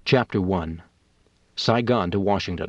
Chapter 1. Saigon to Washington.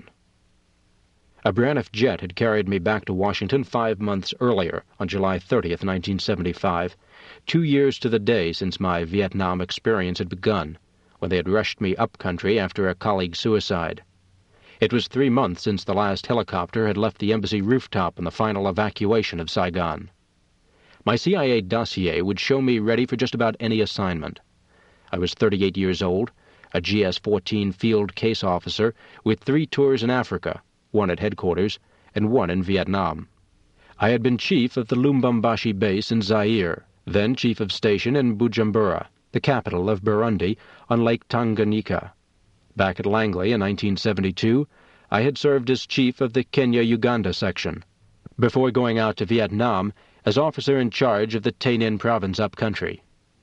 A Braniff jet had carried me back to Washington 5 months earlier, on July 30th, 1975, 2 years to the day since my Vietnam experience had begun, when they had rushed me up country after a colleague's suicide. It was 3 months since the last helicopter had left the embassy rooftop in the final evacuation of Saigon. My CIA dossier would show me ready for just about any assignment. I was 38 years old, a GS-14 field case officer with 3 tours in Africa, 1 at headquarters and 1 in Vietnam. I had been chief of the Lubumbashi base in Zaire, then chief of station in Bujumbura, the capital of Burundi, on Lake Tanganyika. Back at Langley in 1972, I had served as chief of the Kenya-Uganda section, before going out to Vietnam as officer in charge of the Tay Ninh province upcountry.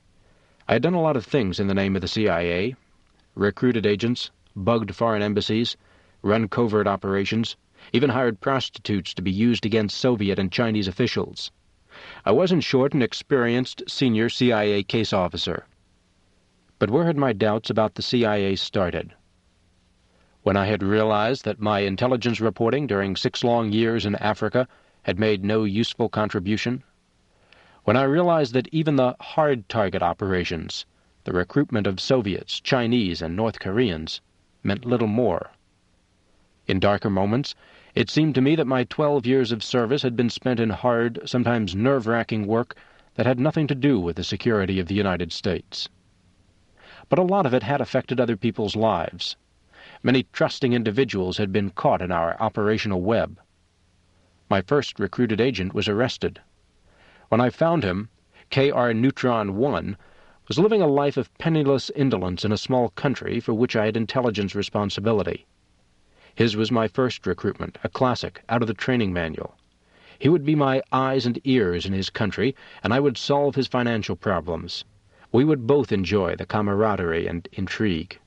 I had done a lot of things in the name of the CIA: recruited agents, bugged foreign embassies, run covert operations, even hired prostitutes to be used against Soviet and Chinese officials. I was, in short, an experienced senior CIA case officer. But where had my doubts about the CIA started? When I had realized that my intelligence reporting during 6 long years in Africa had made no useful contribution? When I realized that even the hard target operations, the recruitment of Soviets, Chinese, and North Koreans, meant little more? In darker moments, it seemed to me that my 12 years of service had been spent in hard, sometimes nerve-wracking work that had nothing to do with the security of the United States. But a lot of it had affected other people's lives. Many trusting individuals had been caught in our operational web. My first recruited agent was arrested. When I found him, K.R. Neutron 1 was living a life of penniless indolence in a small country for which I had intelligence responsibility. His was my first recruitment, a classic, out of the training manual. He would be my eyes and ears in his country, and I would solve his financial problems. We would both enjoy the camaraderie and intrigue.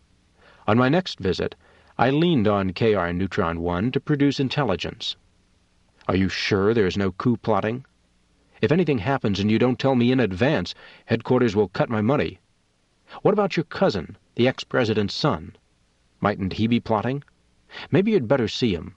On my next visit, I leaned on K.R. Neutron 1 to produce intelligence. "Are you sure there is no coup plotting? If anything happens and you don't tell me in advance, headquarters will cut my money. What about your cousin, the ex-president's son? Mightn't he be plotting? Maybe you'd better see him."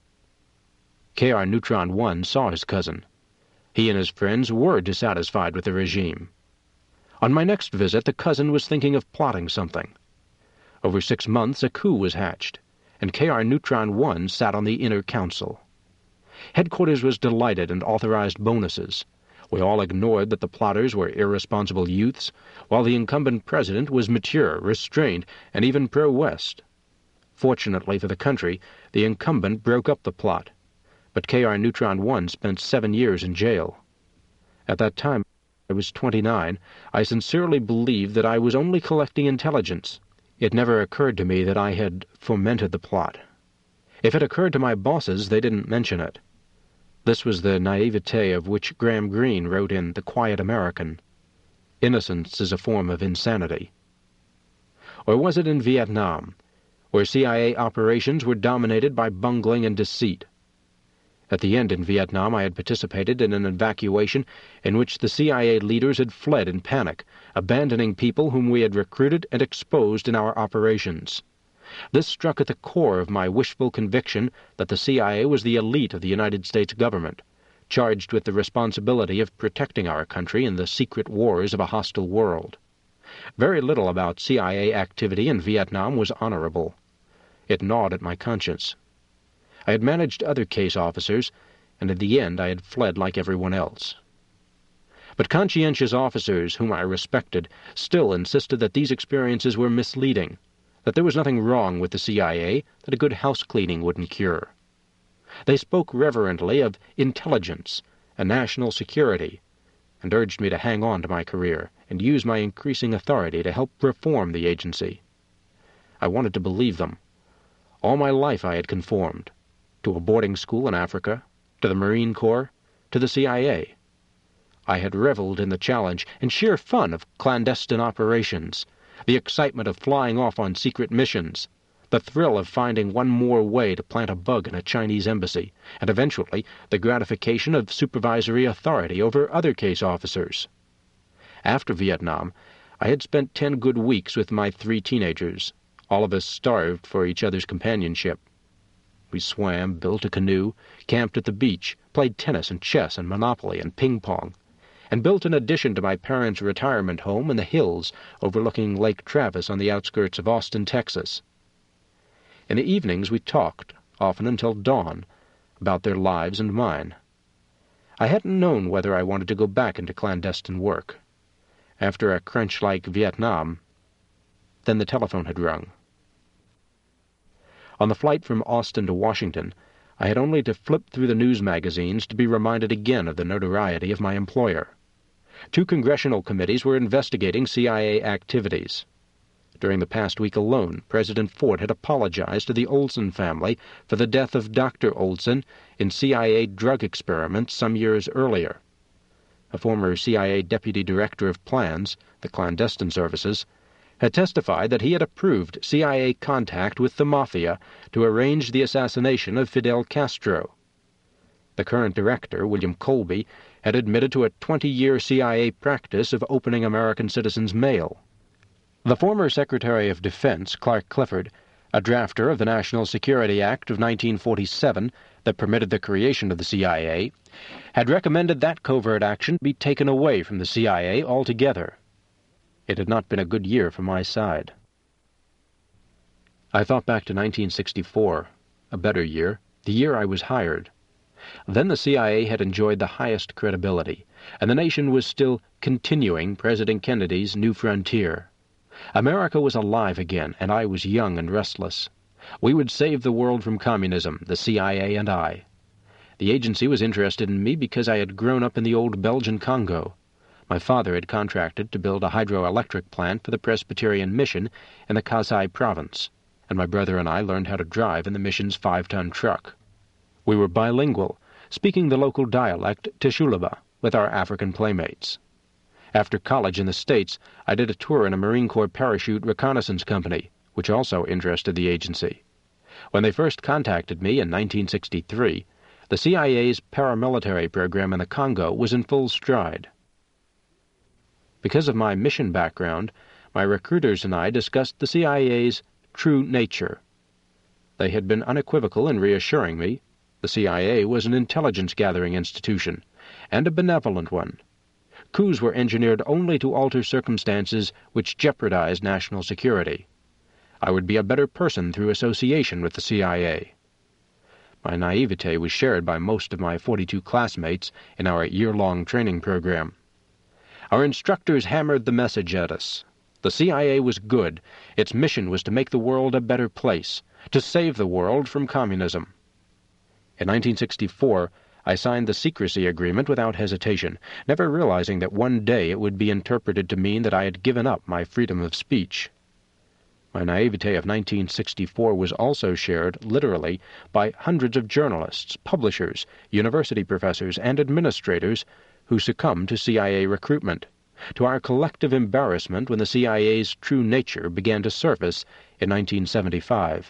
K.R. Neutron 1 saw his cousin. He and his friends were dissatisfied with the regime. On my next visit, the cousin was thinking of plotting something. Over 6 months, a coup was hatched, and K.R. Neutron 1 sat on the inner council. Headquarters was delighted and authorized bonuses. We all ignored that the plotters were irresponsible youths, while the incumbent president was mature, restrained, and even pro-West. Fortunately for the country, the incumbent broke up the plot, but K.R. Neutron 1 spent 7 years in jail. At that time, I was 29, I sincerely believed that I was only collecting intelligence. It never occurred to me that I had fomented the plot. If it occurred to my bosses, they didn't mention it. This was the naivete of which Graham Greene wrote in The Quiet American. Innocence is a form of insanity. Or was it in Vietnam, where CIA operations were dominated by bungling and deceit? At the end in Vietnam, I had participated in an evacuation in which the CIA leaders had fled in panic, abandoning people whom we had recruited and exposed in our operations. This struck at the core of my wishful conviction that the CIA was the elite of the United States government, charged with the responsibility of protecting our country in the secret wars of a hostile world. Very little about CIA activity in Vietnam was honorable. It gnawed at my conscience. I had managed other case officers, and in the end I had fled like everyone else. But conscientious officers whom I respected still insisted that these experiences were misleading, that there was nothing wrong with the CIA that a good house-cleaning wouldn't cure. They spoke reverently of intelligence and national security, and urged me to hang on to my career and use my increasing authority to help reform the agency. I wanted to believe them. All my life I had conformed, to a boarding school in Africa, to the Marine Corps, to the CIA. I had reveled in the challenge and sheer fun of clandestine operations, the excitement of flying off on secret missions, the thrill of finding one more way to plant a bug in a Chinese embassy, and eventually the gratification of supervisory authority over other case officers. After Vietnam, I had spent 10 good weeks with my 3 teenagers, All of us starved for each other's companionship. We swam, built a canoe, camped at the beach, played tennis and chess and Monopoly and ping-pong, and built an addition to my parents' retirement home in the hills overlooking Lake Travis on the outskirts of Austin, Texas. In the evenings we talked, often until dawn, about their lives and mine. I hadn't known whether I wanted to go back into clandestine work. After a crunch like Vietnam, then the telephone had rung. On the flight from Austin to Washington, I had only to flip through the news magazines to be reminded again of the notoriety of my employer. 2 congressional committees were investigating CIA activities. During the past week alone, President Ford had apologized to the Olson family for the death of Dr. Olson in CIA drug experiments some years earlier. A former CIA Deputy Director of Plans, the clandestine services, had testified that he had approved CIA contact with the Mafia to arrange the assassination of Fidel Castro. The current director, William Colby, had admitted to a 20-year CIA practice of opening American citizens' mail. The former Secretary of Defense, Clark Clifford, a drafter of the National Security Act of 1947 that permitted the creation of the CIA, had recommended that covert action be taken away from the CIA altogether. It had not been a good year for my side. I thought back to 1964, a better year, the year I was hired. Then the CIA had enjoyed the highest credibility, and the nation was still continuing President Kennedy's New Frontier. America was alive again, and I was young and restless. We would save the world from communism, the CIA and I. The agency was interested in me because I had grown up in the old Belgian Congo. My father had contracted to build a hydroelectric plant for the Presbyterian Mission in the Kasai province, and my brother and I learned how to drive in the mission's 5-ton truck. We were bilingual, speaking the local dialect Tsholuba with our African playmates. After college in the States, I did a tour in a Marine Corps parachute reconnaissance company, which also interested the agency. When they first contacted me in 1963, the CIA's paramilitary program in the Congo was in full stride. Because of my mission background, my recruiters and I discussed the CIA's true nature. They had been unequivocal in reassuring me the CIA was an intelligence-gathering institution, and a benevolent one. Coups were engineered only to alter circumstances which jeopardized national security. I would be a better person through association with the CIA. My naivete was shared by most of my 42 classmates in our year-long training program. Our instructors hammered the message at us. The CIA was good. Its mission was to make the world a better place, to save the world from communism. In 1964, I signed the secrecy agreement without hesitation, never realizing that one day it would be interpreted to mean that I had given up my freedom of speech. My naivete of 1964 was also shared, literally, by hundreds of journalists, publishers, university professors, and administrators who succumbed to CIA recruitment, to our collective embarrassment when the CIA's true nature began to surface in 1975.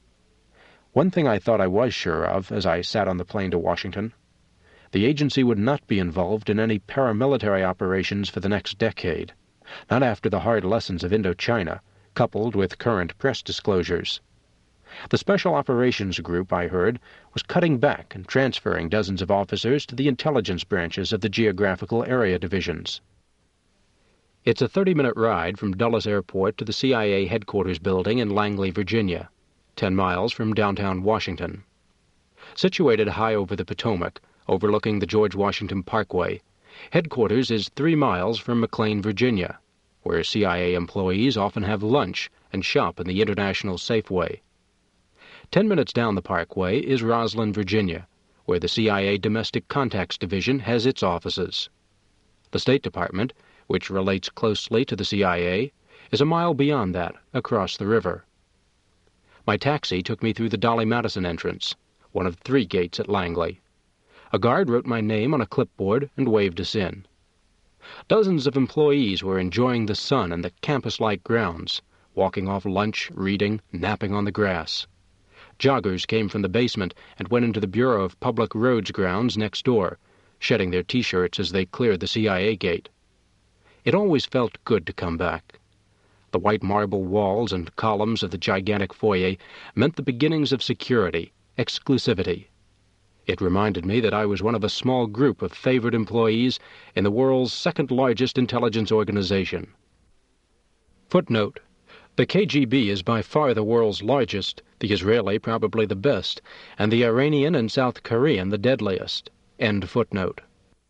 One thing I thought I was sure of as I sat on the plane to Washington: the agency would not be involved in any paramilitary operations for the next decade, not after the hard lessons of Indochina, coupled with current press disclosures. The Special Operations Group, I heard, was cutting back and transferring dozens of officers to the intelligence branches of the geographical area divisions. It's a 30-minute ride from Dulles Airport to the CIA headquarters building in Langley, Virginia, 10 miles from downtown Washington. Situated high over the Potomac, overlooking the George Washington Parkway, headquarters is 3 miles from McLean, Virginia, where CIA employees often have lunch and shop in the International Safeway. 10 minutes down the Parkway is Roslyn, Virginia, where the CIA Domestic Contacts Division has its offices. The State Department, which relates closely to the CIA, is a mile beyond that, across the river. My taxi took me through the Dolly Madison entrance, one of 3 gates at Langley. A guard wrote my name on a clipboard and waved us in. Dozens of employees were enjoying the sun and the campus-like grounds, walking off lunch, reading, napping on the grass. Joggers came from the basement and went into the Bureau of Public Roads grounds next door, shedding their T-shirts as they cleared the CIA gate. It always felt good to come back. The white marble walls and columns of the gigantic foyer meant the beginnings of security, exclusivity. It reminded me that I was one of a small group of favored employees in the world's second-largest intelligence organization. Footnote: the KGB is by far the world's largest, the Israeli probably the best, and the Iranian and South Korean the deadliest. End footnote.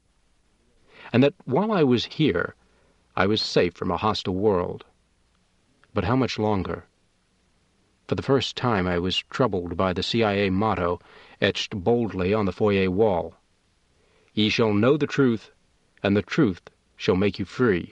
And that while I was here, I was safe from a hostile world. But how much longer? For the first time I was troubled by the CIA motto etched boldly on the foyer wall. Ye shall know the truth, and the truth shall make you free.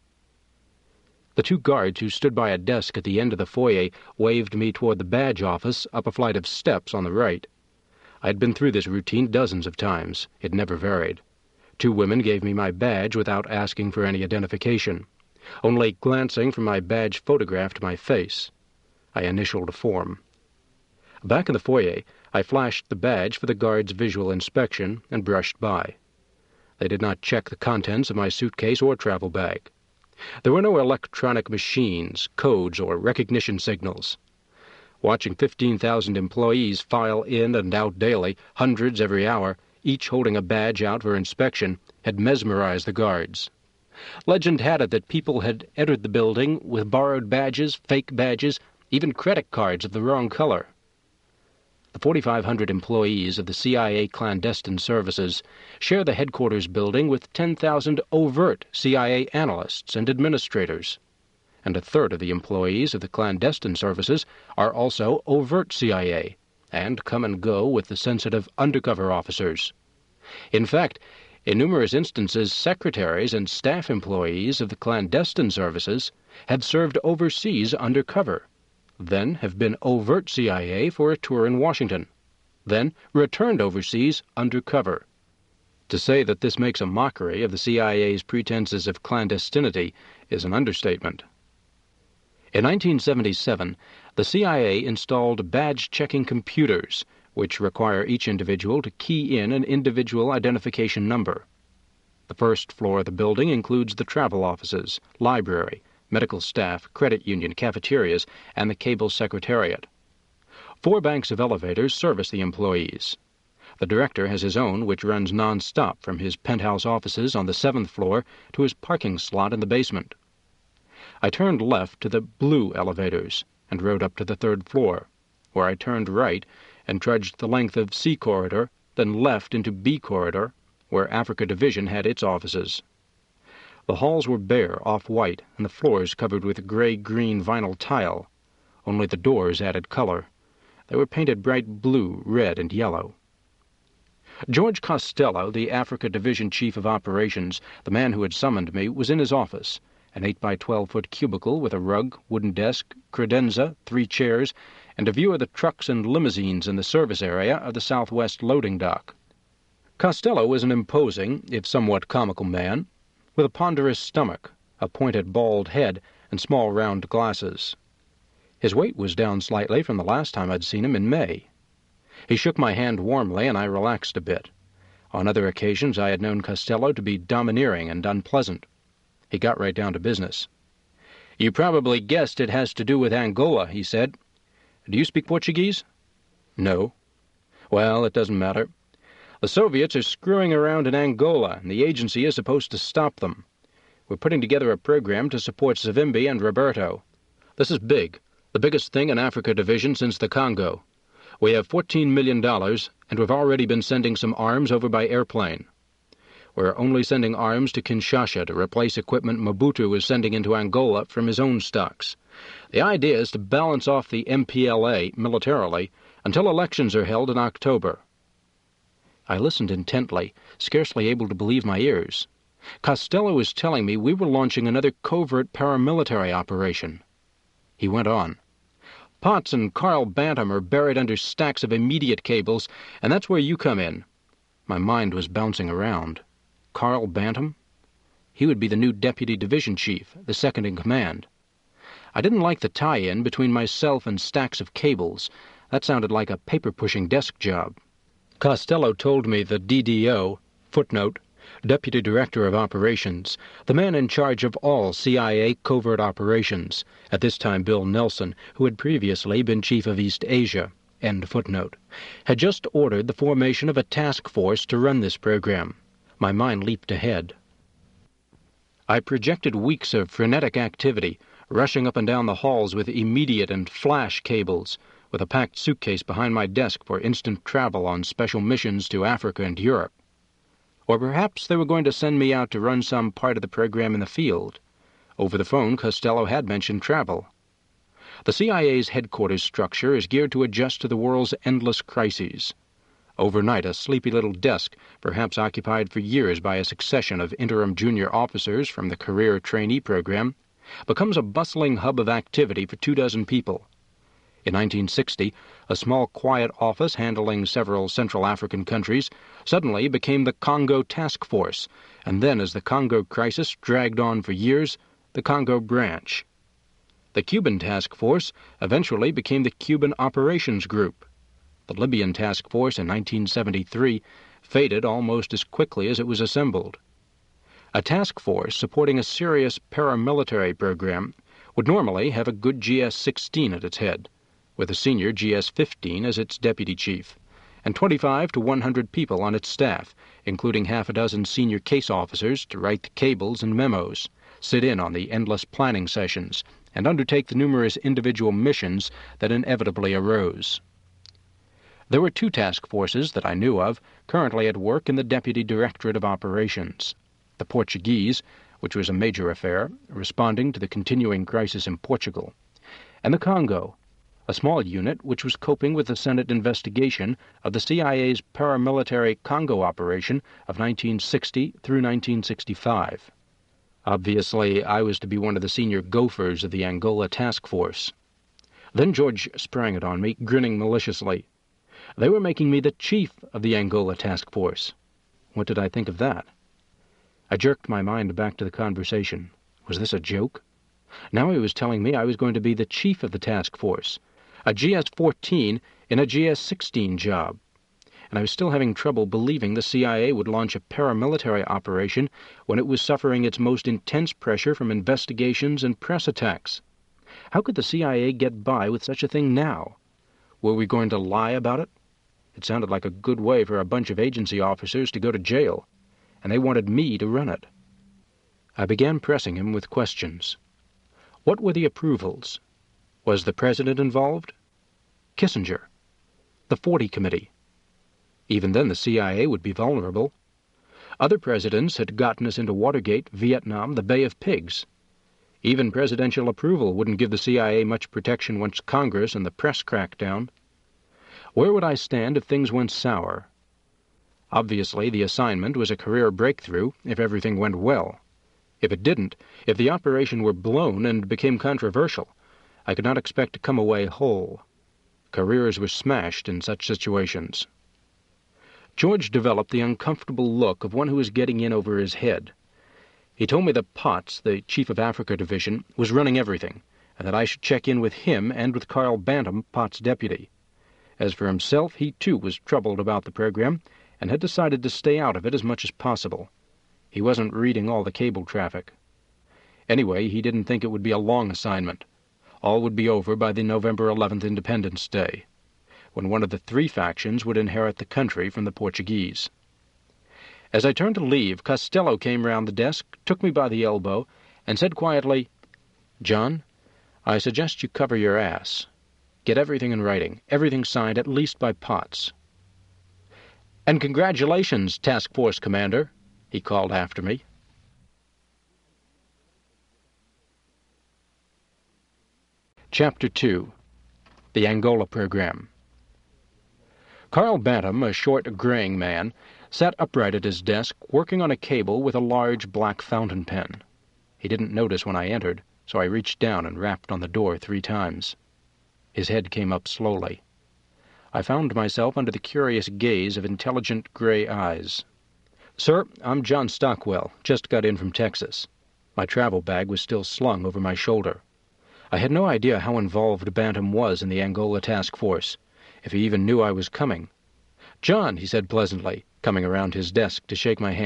The two guards who stood by a desk at the end of the foyer waved me toward the badge office up a flight of steps on the right. I had been through this routine dozens of times. It never varied. Two women gave me my badge without asking for any identification. Only glancing from my badge photographed my face. I initialed a form. Back in the foyer, I flashed the badge for the guard's visual inspection and brushed by. They did not check the contents of my suitcase or travel bag. There were no electronic machines, codes, or recognition signals. Watching 15,000 employees file in and out daily, hundreds every hour, each holding a badge out for inspection, had mesmerized the guards. Legend had it that people had entered the building with borrowed badges, fake badges, even credit cards of the wrong color. The 4,500 employees of the CIA clandestine services share the headquarters building with 10,000 overt CIA analysts and administrators, and a third of the employees of the clandestine services are also overt CIA, and come and go with the sensitive undercover officers. In fact, in numerous instances, secretaries and staff employees of the clandestine services have served overseas undercover, then have been overt CIA for a tour in Washington, then returned overseas undercover. To say that this makes a mockery of the CIA's pretenses of clandestinity is an understatement. In 1977, the CIA installed badge-checking computers, which require each individual to key in an individual identification number. The first floor of the building includes the travel offices, library, medical staff, credit union, cafeterias, and the cable secretariat. 4 banks of elevators service the employees. The director has his own, which runs non-stop from his penthouse offices on the 7th floor to his parking slot in the basement. I turned left to the blue elevators and rode up to the 3rd floor, where I turned right and trudged the length of C corridor, then left into B corridor, where Africa Division had its offices. The halls were bare, off-white, and the floors covered with gray-green vinyl tile. Only the doors added color. They were painted bright blue, red, and yellow. George Costello, the Africa Division Chief of Operations, the man who had summoned me, was in his office, an 8-by-12-foot cubicle with a rug, wooden desk, credenza, 3 chairs, and a view of the trucks and limousines in the service area of the Southwest loading dock. Costello was an imposing, if somewhat comical man, with a ponderous stomach, a pointed bald head, and small round glasses. His weight was down slightly from the last time I'd seen him in May. He shook my hand warmly, and I relaxed a bit. On other occasions I had known Costello to be domineering and unpleasant. He got right down to business. "You probably guessed it has to do with Angola," he said. "Do you speak Portuguese?" "No." "Well, it doesn't matter. The Soviets are screwing around in Angola, and the agency is supposed to stop them. We're putting together a program to support Savimbi and Roberto. This is big, the biggest thing in Africa Division since the Congo. We have $14 million, and we've already been sending some arms over by airplane. We're only sending arms to Kinshasa to replace equipment Mobutu is sending into Angola from his own stocks. The idea is to balance off the MPLA militarily until elections are held in October." I listened intently, scarcely able to believe my ears. Costello was telling me we were launching another covert paramilitary operation. He went on. "Potts and Carl Bantam are buried under stacks of immediate cables, and that's where you come in." My mind was bouncing around. Carl Bantam? He would be the new deputy division chief, the second in command. I didn't like the tie-in between myself and stacks of cables. That sounded like a paper-pushing desk job. Costello told me the DDO, footnote, Deputy Director of Operations, the man in charge of all CIA covert operations, at this time Bill Nelson, who had previously been Chief of East Asia, end footnote, had just ordered the formation of a task force to run this program. My mind leaped ahead. I projected weeks of frenetic activity, rushing up and down the halls with immediate and flash cables, with a packed suitcase behind my desk for instant travel on special missions to Africa and Europe. Or perhaps they were going to send me out to run some part of the program in the field. Over the phone, Costello had mentioned travel. The CIA's headquarters structure is geared to adjust to the world's endless crises. Overnight, a sleepy little desk, perhaps occupied for years by a succession of interim junior officers from the career trainee program, becomes a bustling hub of activity for 24 people. In 1960, a small quiet office handling several Central African countries suddenly became the Congo Task Force, and then as the Congo crisis dragged on for years, the Congo Branch. The Cuban Task Force eventually became the Cuban Operations Group. The Libyan Task Force in 1973 faded almost as quickly as it was assembled. A task force supporting a serious paramilitary program would normally have a good GS-16 at its head, with a senior GS-15 as its deputy chief, and 25 to 100 people on its staff, including half a dozen senior case officers to write the cables and memos, sit in on the endless planning sessions, and undertake the numerous individual missions that inevitably arose. There were 2 task forces that I knew of currently at work in the Deputy Directorate of Operations. The Portuguese, which was a major affair, responding to the continuing crisis in Portugal, and the Congo, a small unit which was coping with the Senate investigation of the CIA's paramilitary Congo operation of 1960 through 1965. Obviously, I was to be one of the senior gophers of the Angola task force. Then George sprang it on me, grinning maliciously. They were making me the chief of the Angola task force. What did I think of that? I jerked my mind back to the conversation. Was this a joke? Now he was telling me I was going to be the chief of the task force, a GS-14 in a GS-16 job, and I was still having trouble believing the CIA would launch a paramilitary operation when it was suffering its most intense pressure from investigations and press attacks. How could the CIA get by with such a thing now? Were we going to lie about it? It sounded like a good way for a bunch of agency officers to go to jail, and they wanted me to run it. I began pressing him with questions. What were the approvals? Was the President involved? Kissinger? The 40 Committee? Even then the CIA would be vulnerable. Other presidents had gotten us into Watergate, Vietnam, the Bay of Pigs. Even presidential approval wouldn't give the CIA much protection once Congress and the press cracked down. Where would I stand if things went sour? Obviously, the assignment was a career breakthrough if everything went well. If it didn't, if the operation were blown and became controversial, I could not expect to come away whole. Careers were smashed in such situations. George developed the uncomfortable look of one who was getting in over his head. He told me that Potts, the Chief of Africa Division, was running everything, and that I should check in with him and with Carl Bantam, Potts' deputy. As for himself, he too was troubled about the program, and had decided to stay out of it as much as possible. He wasn't reading all the cable traffic. Anyway, he didn't think it would be a long assignment. All would be over by the November 11th Independence Day, when one of the 3 factions would inherit the country from the Portuguese. As I turned to leave, Costello came round the desk, took me by the elbow, and said quietly, "John, I suggest you cover your ass. Get everything in writing, everything signed at least by Potts." "And congratulations, Task Force Commander," he called after me. Chapter 2. The Angola Program. Carl Bantam, a short, graying man, sat upright at his desk, working on a cable with a large black fountain pen. He didn't notice when I entered, so I reached down and rapped on the door 3 times. His head came up slowly. I found myself under the curious gaze of intelligent gray eyes. "Sir, I'm John Stockwell. Just got in from Texas." My travel bag was still slung over my shoulder. I had no idea how involved Bantam was in the Angola task force, if he even knew I was coming. "John," he said pleasantly, coming around his desk to shake my hand.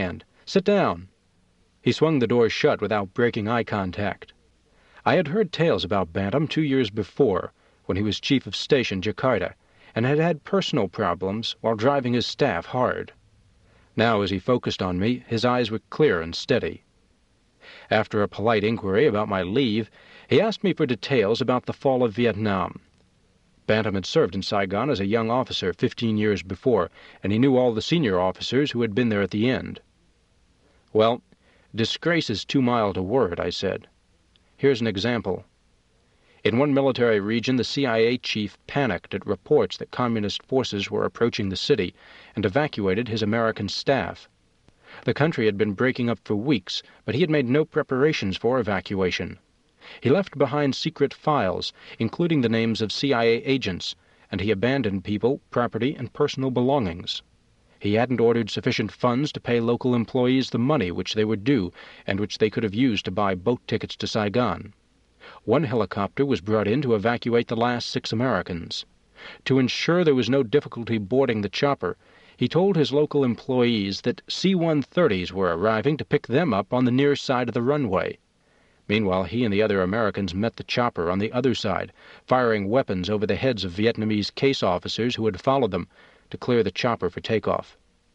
"Sit down." He swung the door shut without breaking eye contact. I had heard tales about Bantam 2 years before, when he was chief of station Jakarta, and had had personal problems while driving his staff hard. Now, as he focused on me, his eyes were clear and steady. After a polite inquiry about my leave, he asked me for details about the fall of Vietnam. Bantam had served in Saigon as a young officer 15 years before, and he knew all the senior officers who had been there at the end. "Well, disgrace is too mild a word," I said. "Here's an example. In one military region, the CIA chief panicked at reports that communist forces were approaching the city and evacuated his American staff. The country had been breaking up for weeks, but he had made no preparations for evacuation. He left behind secret files, including the names of CIA agents, and he abandoned people, property, and personal belongings. He hadn't ordered sufficient funds to pay local employees the money which they were due and which they could have used to buy boat tickets to Saigon. One helicopter was brought in to evacuate the last 6 Americans. To ensure there was no difficulty boarding the chopper, he told his local employees that C-130s were arriving to pick them up on the near side of the runway. Meanwhile, he and the other Americans met the chopper on the other side, firing weapons over the heads of Vietnamese case officers who had followed them to clear the chopper for takeoff.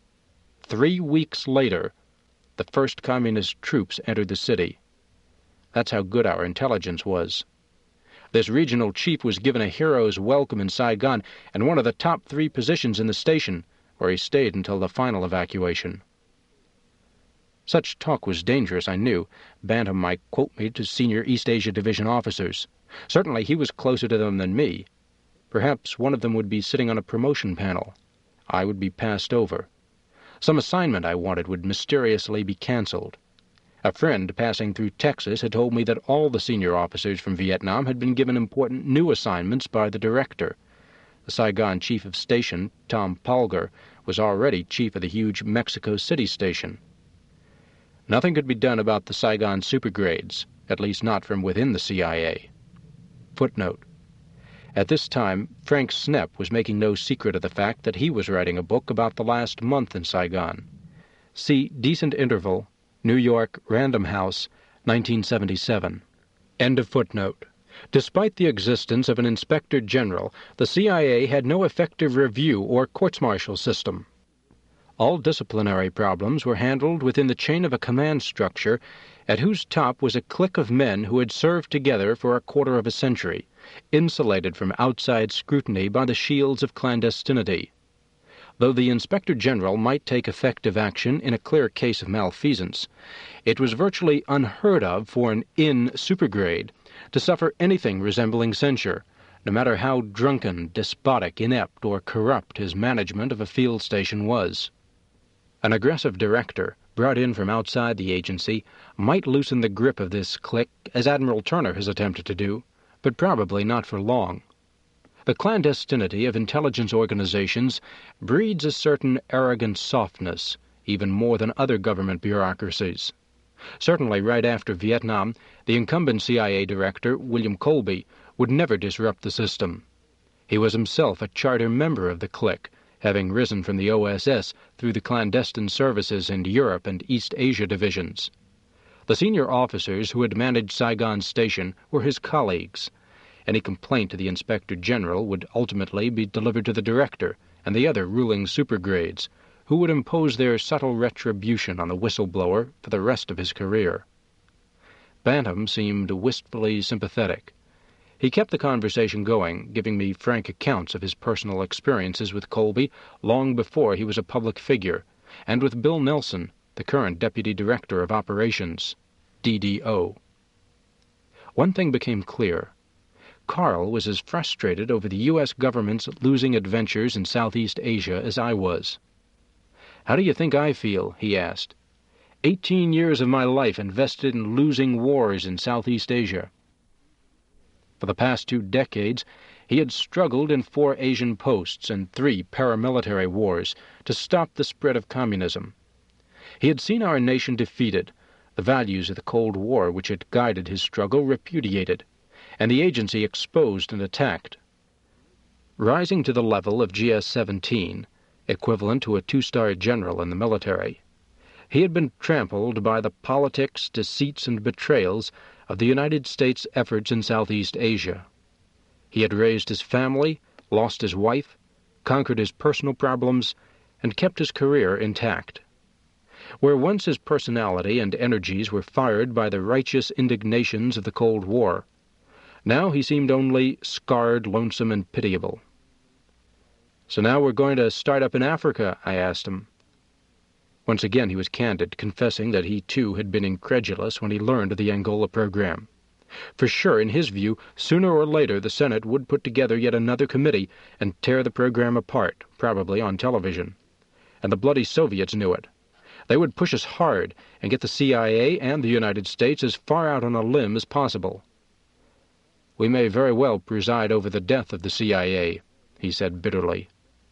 3 weeks later, the first communist troops entered the city. That's how good our intelligence was. This regional chief was given a hero's welcome in Saigon and one of the top 3 positions in the station, where he stayed until the final evacuation. Such talk was dangerous, I knew. Bantam might quote me to senior East Asia Division officers. Certainly he was closer to them than me. Perhaps one of them would be sitting on a promotion panel. I would be passed over. Some assignment I wanted would mysteriously be canceled. A friend passing through Texas had told me that all the senior officers from Vietnam had been given important new assignments by the director. The Saigon chief of station, Tom Palger, was already chief of the huge Mexico City station. Nothing could be done about the Saigon supergrades, at least not from within the CIA. Footnote. At this time, Frank Snepp was making no secret of the fact that he was writing a book about the last month in Saigon. See Decent Interval, New York, Random House, 1977. End of footnote. Despite the existence of an inspector general, the CIA had no effective review or courts-martial system. All disciplinary problems were handled within the chain of a command structure at whose top was a clique of men who had served together for a quarter of a century, insulated from outside scrutiny by the shields of clandestinity. Though the Inspector General might take effective action in a clear case of malfeasance, it was virtually unheard of for an IN supergrade to suffer anything resembling censure, no matter how drunken, despotic, inept, or corrupt his management of a field station was. An aggressive director, brought in from outside the agency, might loosen the grip of this clique, as Admiral Turner has attempted to do, but probably not for long. The clandestinity of intelligence organizations breeds a certain arrogant softness, even more than other government bureaucracies. Certainly right after Vietnam, the incumbent CIA director, William Colby, would never disrupt the system. He was himself a charter member of the clique, having risen from the OSS through the clandestine services in Europe and East Asia divisions. The senior officers who had managed Saigon Station were his colleagues. Any complaint to the Inspector General would ultimately be delivered to the Director and the other ruling supergrades, who would impose their subtle retribution on the whistleblower for the rest of his career. Bantam seemed wistfully sympathetic. He kept the conversation going, giving me frank accounts of his personal experiences with Colby long before he was a public figure, and with Bill Nelson, the current Deputy Director of Operations, DDO. One thing became clear. Carl was as frustrated over the U.S. government's losing adventures in Southeast Asia as I was. "How do you think I feel?" he asked. 18 years of my life invested in losing wars in Southeast Asia. For the past 2 decades, he had struggled in 4 Asian posts and 3 paramilitary wars to stop the spread of communism. He had seen our nation defeated, the values of the Cold War which had guided his struggle repudiated, and the agency exposed and attacked. Rising to the level of GS-17, equivalent to a 2-star general in the military, He had been trampled by the politics, deceits, and betrayals of the United States' efforts in Southeast Asia. He had raised his family, lost his wife, conquered his personal problems, and kept his career intact. Where once his personality and energies were fired by the righteous indignations of the Cold War, now he seemed only scarred, lonesome, and pitiable. "So now we're going to start up in Africa?" I asked him. Once again he was candid, confessing that he too had been incredulous when he learned of the Angola program. For sure, in his view, sooner or later the Senate would put together yet another committee and tear the program apart, probably on television. And the bloody Soviets knew it. They would push us hard and get the CIA and the United States as far out on a limb as possible. "We may very well preside over the death of the CIA," he said bitterly.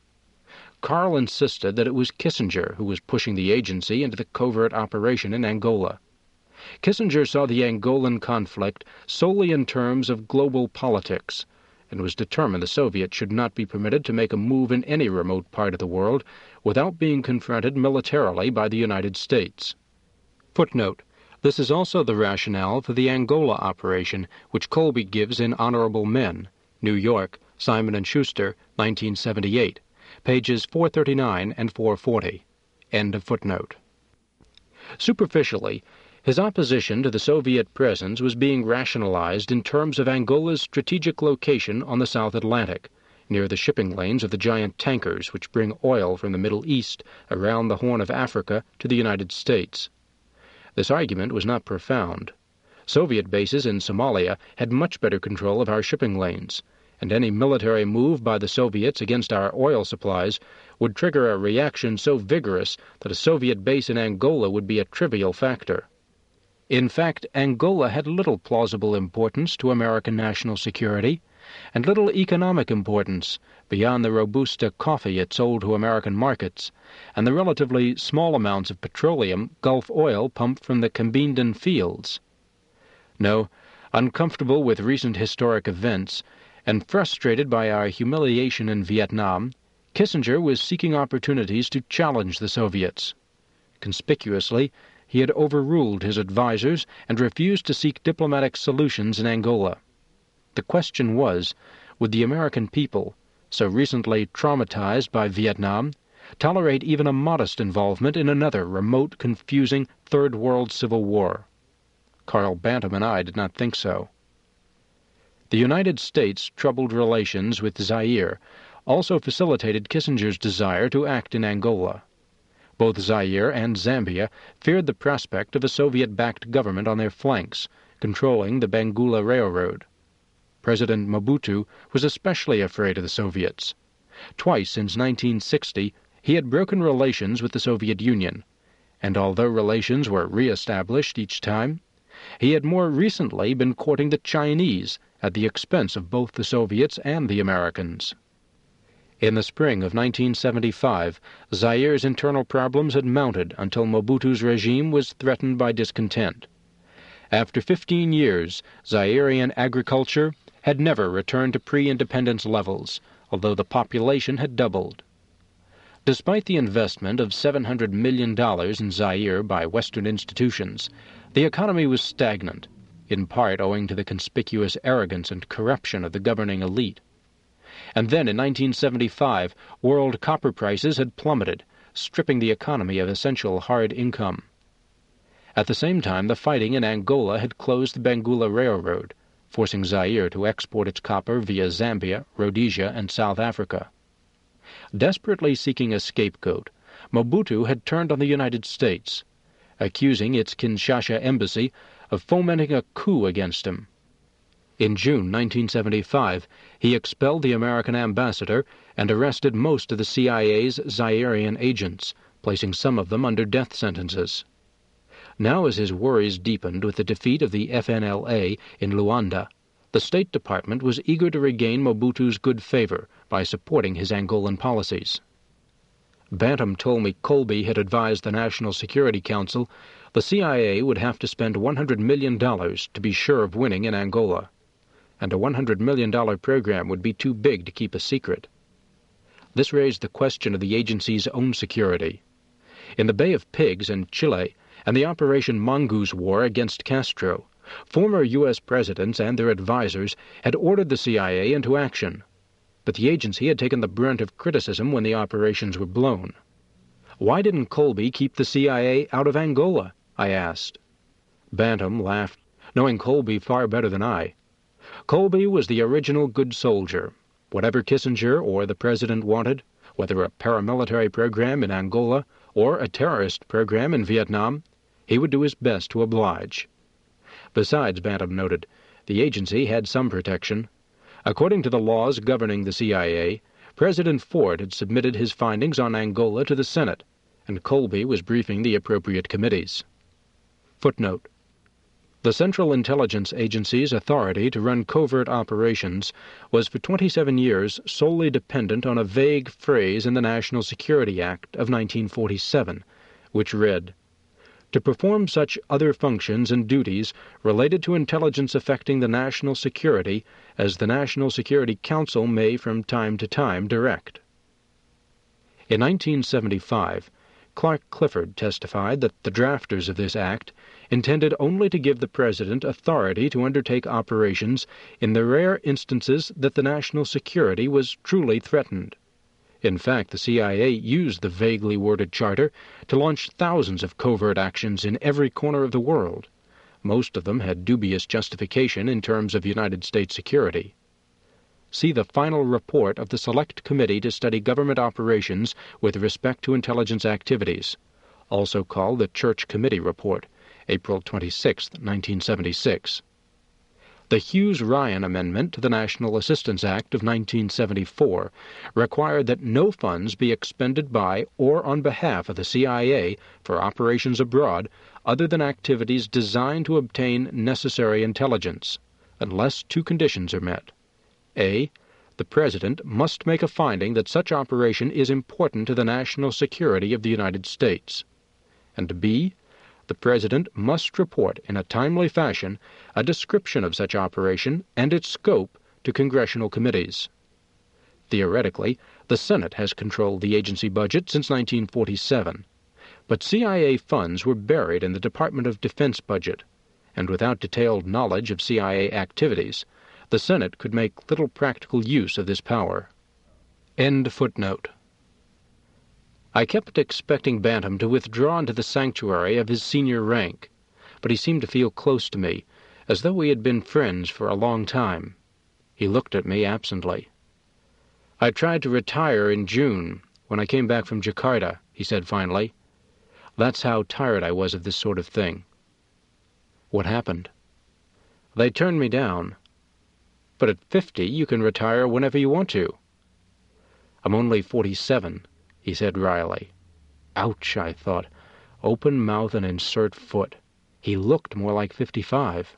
Carl insisted that it was Kissinger who was pushing the agency into the covert operation in Angola. Kissinger saw the Angolan conflict solely in terms of global politics, and was determined the Soviets should not be permitted to make a move in any remote part of the world without being confronted militarily by the United States. Footnote: This is also the rationale for the Angola operation, which Colby gives in Honorable Men, New York, Simon & Schuster, 1978. Pages 439 and 440. End of footnote. Superficially, his opposition to the Soviet presence was being rationalized in terms of Angola's strategic location on the South Atlantic, near the shipping lanes of the giant tankers which bring oil from the Middle East around the Horn of Africa to the United States. This argument was not profound. Soviet bases in Somalia had much better control of our shipping lanes, and any military move by the Soviets against our oil supplies would trigger a reaction so vigorous that a Soviet base in Angola would be a trivial factor. In fact, Angola had little plausible importance to American national security, and little economic importance beyond the Robusta coffee it sold to American markets, and the relatively small amounts of petroleum, Gulf oil, pumped from the Cabinda fields. No, uncomfortable with recent historic events, and frustrated by our humiliation in Vietnam, Kissinger was seeking opportunities to challenge the Soviets. Conspicuously, he had overruled his advisers and refused to seek diplomatic solutions in Angola. The question was, would the American people, so recently traumatized by Vietnam, tolerate even a modest involvement in another remote, confusing, Third World Civil War? Carl Bantam and I did not think so. The United States' troubled relations with Zaire also facilitated Kissinger's desire to act in Angola. Both Zaire and Zambia feared the prospect of a Soviet-backed government on their flanks, controlling the Bangula Railroad. President Mobutu was especially afraid of the Soviets. Twice since 1960 he had broken relations with the Soviet Union, and although relations were re-established each time, he had more recently been courting the Chinese at the expense of both the Soviets and the Americans. In the spring of 1975, Zaire's internal problems had mounted until Mobutu's regime was threatened by discontent. After 15 years, Zairean agriculture had never returned to pre-independence levels, although the population had doubled. Despite the investment of $700 million in Zaire by Western institutions, the economy was stagnant, in part owing to the conspicuous arrogance and corruption of the governing elite. And then in 1975, world copper prices had plummeted, stripping the economy of essential hard income. At the same time, the fighting in Angola had closed the Bangula Railroad, forcing Zaire to export its copper via Zambia, Rhodesia, and South Africa. Desperately seeking a scapegoat, Mobutu had turned on the United States, accusing its Kinshasa embassy of fomenting a coup against him. In June 1975, he expelled the American ambassador and arrested most of the CIA's Zairean agents, placing some of them under death sentences. Now, as his worries deepened with the defeat of the FNLA in Luanda, the State Department was eager to regain Mobutu's good favor by supporting his Angolan policies. Bantam told me Colby had advised the National Security Council the CIA would have to spend $100 million to be sure of winning in Angola, and a $100 million program would be too big to keep a secret. This raised the question of the agency's own security. In the Bay of Pigs in Chile and the Operation Mongoose War against Castro, former U.S. presidents and their advisers had ordered the CIA into action, but the agency had taken the brunt of criticism when the operations were blown. "Why didn't Colby keep the CIA out of Angola?" I asked. Bantam laughed, knowing Colby far better than I. Colby was the original good soldier. Whatever Kissinger or the president wanted, whether a paramilitary program in Angola or a terrorist program in Vietnam, he would do his best to oblige. Besides, Bantam noted, the agency had some protection. According to the laws governing the CIA, President Ford had submitted his findings on Angola to the Senate, and Colby was briefing the appropriate committees. Footnote: the Central Intelligence Agency's authority to run covert operations was for 27 years solely dependent on a vague phrase in the National Security Act of 1947, which read, "To perform such other functions and duties related to intelligence affecting the national security as the National Security Council may from time to time direct." In 1975, Clark Clifford testified that the drafters of this act intended only to give the President authority to undertake operations in the rare instances that the national security was truly threatened. In fact, the CIA used the vaguely worded charter to launch thousands of covert actions in every corner of the world. Most of them had dubious justification in terms of United States security. See the final report of the Select Committee to Study Government Operations with Respect to Intelligence Activities, also called the Church Committee Report, April 26, 1976. The Hughes-Ryan Amendment to the National Assistance Act of 1974 required that no funds be expended by or on behalf of the CIA for operations abroad other than activities designed to obtain necessary intelligence, unless two conditions are met. A. The President must make a finding that such operation is important to the national security of the United States. And B. The President must report in a timely fashion a description of such operation and its scope to congressional committees. Theoretically, the Senate has controlled the agency budget since 1947, but CIA funds were buried in the Department of Defense budget, and without detailed knowledge of CIA activities, the Senate could make little practical use of this power. End footnote. I kept expecting Bantam to withdraw into the sanctuary of his senior rank, but he seemed to feel close to me, as though we had been friends for a long time. He looked at me absently. "I tried to retire in June, when I came back from Jakarta," he said finally. "That's how tired I was of this sort of thing." "What happened?" "They turned me down." "But at 50 you can retire whenever you want to." "I'm only 47, he said wryly. Ouch, I thought. Open mouth and insert foot. He looked more like 55.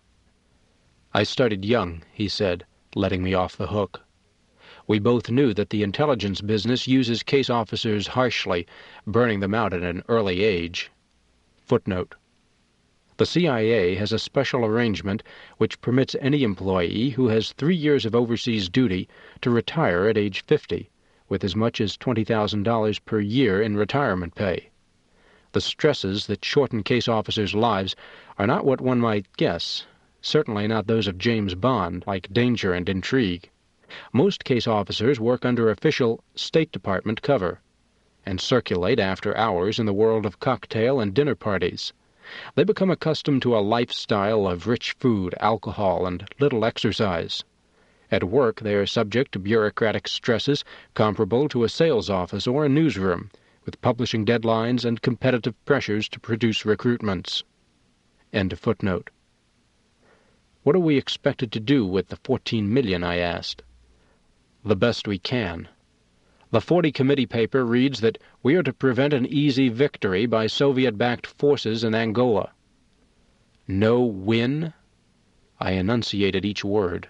"I started young," he said, letting me off the hook. "We both knew that the intelligence business uses case officers harshly, burning them out at an early age." Footnote. The CIA has a special arrangement which permits any employee who has 3 years of overseas duty to retire at age 50, with as much as $20,000 per year in retirement pay. The stresses that shorten case officers' lives are not what one might guess, certainly not those of James Bond, like danger and intrigue. Most case officers work under official State Department cover, and circulate after hours in the world of cocktail and dinner parties. They become accustomed to a lifestyle of rich food, alcohol, and little exercise. At work they are subject to bureaucratic stresses comparable to a sales office or a newsroom, with publishing deadlines and competitive pressures to produce recruitments. End of footnote. "What are we expected to do with the $14 million, I asked. "The best we can. The 40 committee paper reads that we are to prevent an easy victory by Soviet-backed forces in Angola." "No win?" I enunciated each word.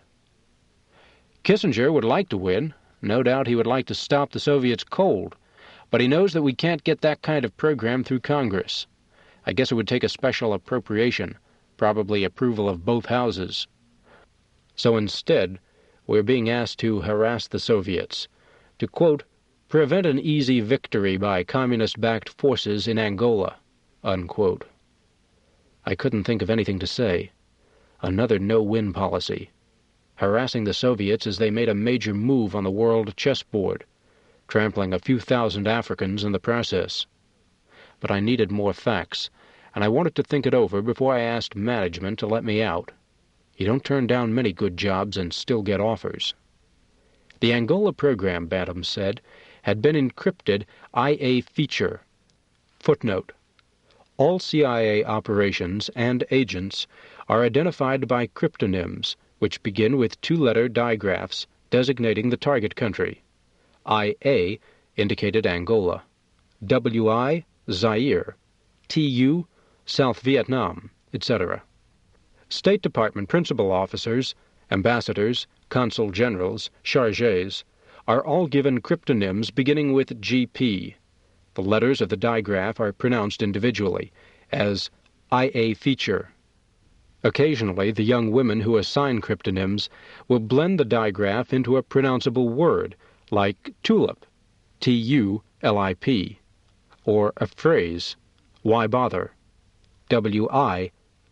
"Kissinger would like to win. No doubt he would like to stop the Soviets cold. But he knows that we can't get that kind of program through Congress. I guess it would take a special appropriation, probably approval of both houses. So instead, we're being asked to harass the Soviets, to, quote, prevent an easy victory by communist-backed forces in Angola, unquote. I couldn't think of anything to say. Another no-win policy, harassing the Soviets as they made a major move on the world chessboard, trampling a few thousand Africans in the process. But I needed more facts, and I wanted to think it over before I asked management to let me out. You don't turn down many good jobs and still get offers. The Angola program, Bantam said, had been encrypted IA feature. Footnote: all CIA operations and agents are identified by cryptonyms, which begin with two-letter digraphs designating the target country. IA indicated Angola, WI Zaire, TU South Vietnam, etc. State Department principal officers, ambassadors, consul generals, chargés, are all given cryptonyms beginning with GP. The letters of the digraph are pronounced individually, as IA feature. Occasionally, the young women who assign cryptonyms will blend the digraph into a pronounceable word, like tulip, TULIP, or a phrase, why bother, WIBOTHER.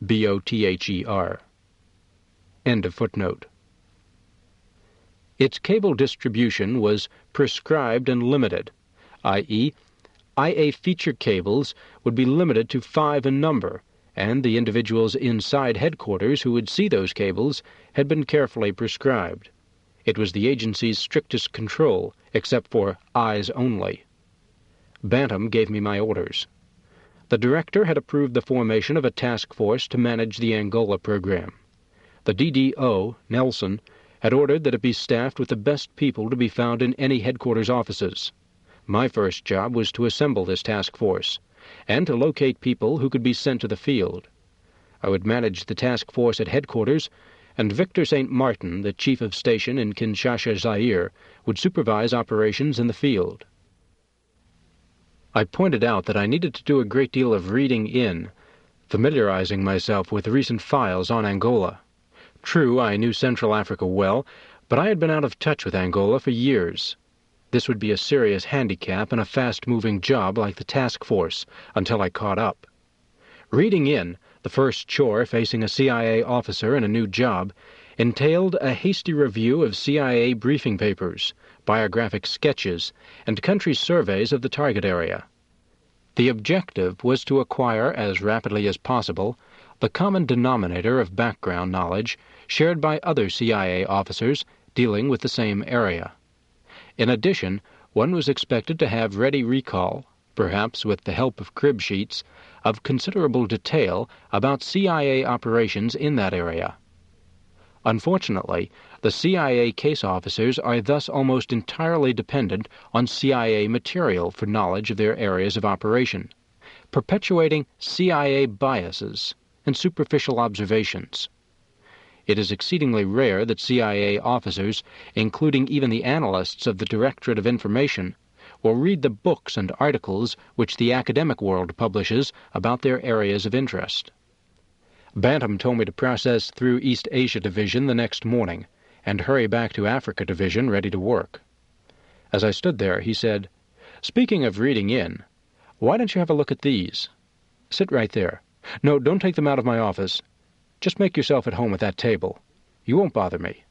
End of footnote. Its cable distribution was prescribed and limited, i.e., IA feature cables would be limited to 5 in number, and the individuals inside headquarters who would see those cables had been carefully prescribed. It was the agency's strictest control, except for eyes only. Bantam gave me my orders. The director had approved the formation of a task force to manage the Angola program. The DDO, Nelson, had ordered that it be staffed with the best people to be found in any headquarters offices. My first job was to assemble this task force, and to locate people who could be sent to the field. I would manage the task force at headquarters, and Victor St. Martin, the chief of station in Kinshasa, Zaire, would supervise operations in the field. I pointed out that I needed to do a great deal of reading in, familiarizing myself with recent files on Angola. True, I knew Central Africa well, but I had been out of touch with Angola for years. This would be a serious handicap in a fast-moving job like the task force, until I caught up. Reading in, the first chore facing a CIA officer in a new job, entailed a hasty review of CIA briefing papers, biographic sketches, and country surveys of the target area. The objective was to acquire, as rapidly as possible, the common denominator of background knowledge shared by other CIA officers dealing with the same area. In addition, one was expected to have ready recall, perhaps with the help of crib sheets, of considerable detail about CIA operations in that area. Unfortunately, the CIA case officers are thus almost entirely dependent on CIA material for knowledge of their areas of operation, perpetuating CIA biases and superficial observations. It is exceedingly rare that CIA officers, including even the analysts of the Directorate of Information, will read the books and articles which the academic world publishes about their areas of interest. Bantam told me to process through East Asia Division the next morning, and hurry back to Africa Division ready to work. As I stood there, he said, "Speaking of reading in, why don't you have a look at these? Sit right there. No, don't take them out of my office. Just make yourself at home at that table. You won't bother me."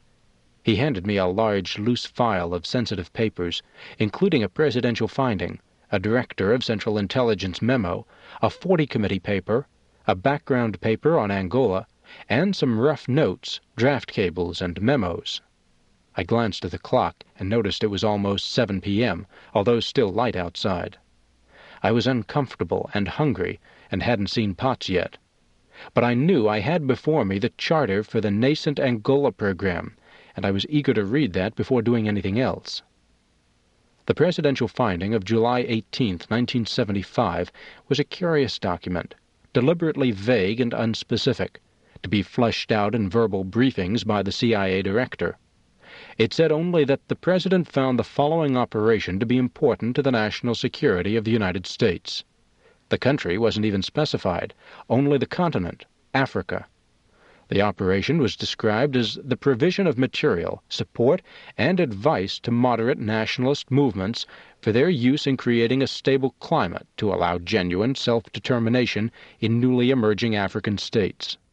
He handed me a large, loose file of sensitive papers, including a presidential finding, a Director of Central Intelligence memo, a 40 Committee paper, a background paper on Angola, and some rough notes, draft cables, and memos. I glanced at the clock and noticed it was almost 7 p.m., although still light outside. I was uncomfortable and hungry, and hadn't seen Potts yet. But I knew I had before me the charter for the nascent Angola program, and I was eager to read that before doing anything else. The presidential finding of July 18, 1975, was a curious document, deliberately vague and unspecific, to be fleshed out in verbal briefings by the CIA director. It said only that the President found the following operation to be important to the national security of the United States. The country wasn't even specified, only the continent, Africa. The operation was described as the provision of material, support, and advice to moderate nationalist movements for their use in creating a stable climate to allow genuine self-determination in newly emerging African states.